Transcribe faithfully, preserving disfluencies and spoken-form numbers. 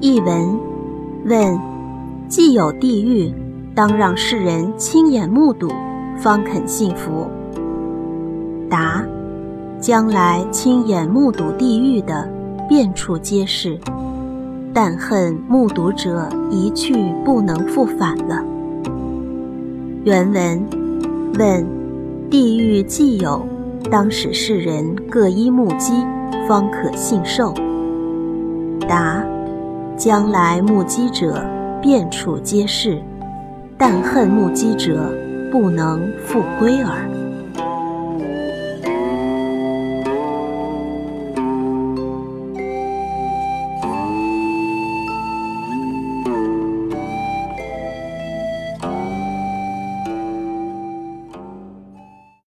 译文：问，既有地狱，当让世人亲眼目睹，方肯信服。答：将来亲眼目睹地狱的，遍处皆是，但恨目睹者一去不能复返了。原文：问，地狱既有，当使世人各依目击，方可信受。答：将来目击者遍处皆是，但恨目击者不能复归耳。